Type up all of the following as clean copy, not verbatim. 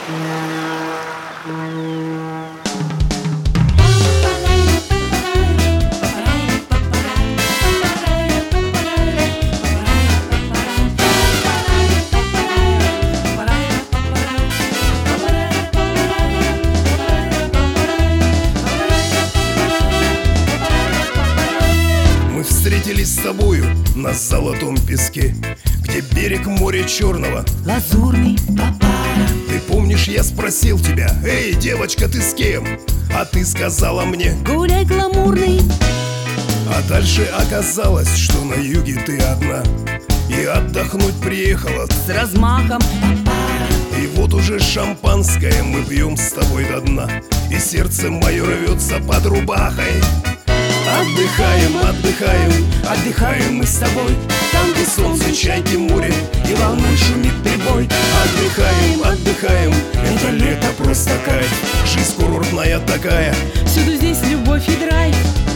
Встретились с тобою на золотом песке, где берег моря черного, лазурный папара. Ты помнишь, я спросил тебя: эй, девочка, ты с кем? А ты сказала мне: гуляй гламурный. А дальше оказалось, что на юге ты одна и отдохнуть приехала с размахом папара. И вот уже шампанское мы пьем с тобой до дна, и сердце мое рвется под рубахой. Отдыхаем, отдыхаем, отдыхаем мы с тобой, там, где солнце, чайки, море и волной шумит прибой. Отдыхаем, отдыхаем, это лето просто кайф, жизнь курортная такая, всюду здесь любовь и драйв.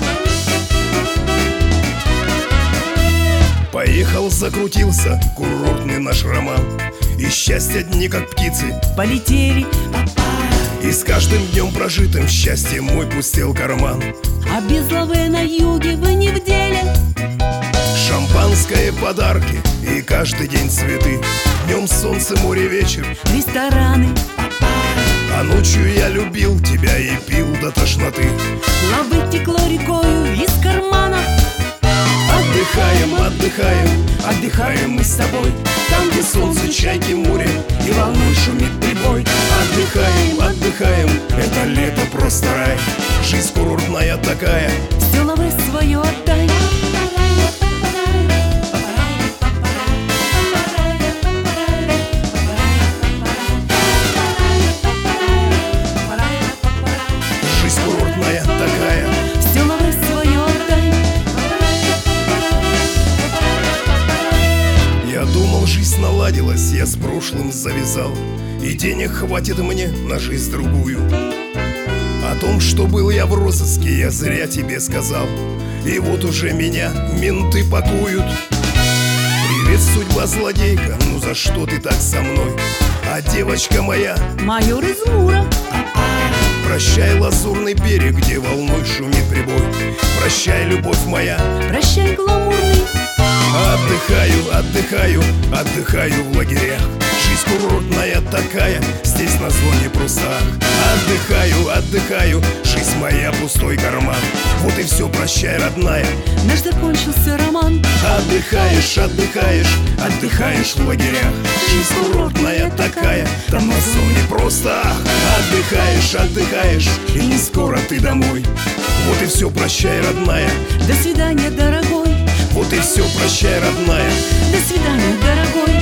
Поехал, закрутился курортный наш роман, и счастья дни, как птицы, полетели папара. И с каждым днем прожитым счастье мой пустел карман. А без лавы на юге вы не в деле. Шампанское, подарки и каждый день цветы, днем солнце, море, вечер, рестораны папара. А ночью я любил тебя и пил до тошноты. Лавы текло рекою из кармана. Отдыхаем, отдыхаем, отдыхаем мы с тобой, там, где солнце, чайки, море и волной шумит прибой. Отдыхаем, отдыхаем, это лето просто рай, жизнь курортная такая, все лавы свое отдай. жизнь курортная такая, все лавы свое отдай. Я думал, жизнь наладилась, я с прошлым завязал, и денег хватит мне на жизнь другую. О том, что был я в розыске, я зря тебе сказал, и вот уже меня менты пакуют. Привет, судьба злодейка, ну за что ты так со мной? А девочка моя, майор из Мура. прощай, лазурный берег, где волной шумит прибой. Прощай, любовь моя, прощай, гламурный. Отдыхаю, отдыхаю, отдыхаю в лагерях, жизнь курортная такая, здесь на зоне просто. Отдыхаю, отдыхаю, жизнь моя пустой карман. Вот и все, прощай, родная, наш закончился роман. Отдыхаешь, отдыхаешь, отдыхаешь в лагерях, жизнь курортная такая, там на зоне просто. Отдыхаешь, отдыхаешь, и не скоро ты домой. Вот и все, прощай, родная, до свидания, дорогой. вот и все, прощай, родная, до свидания, дорогой.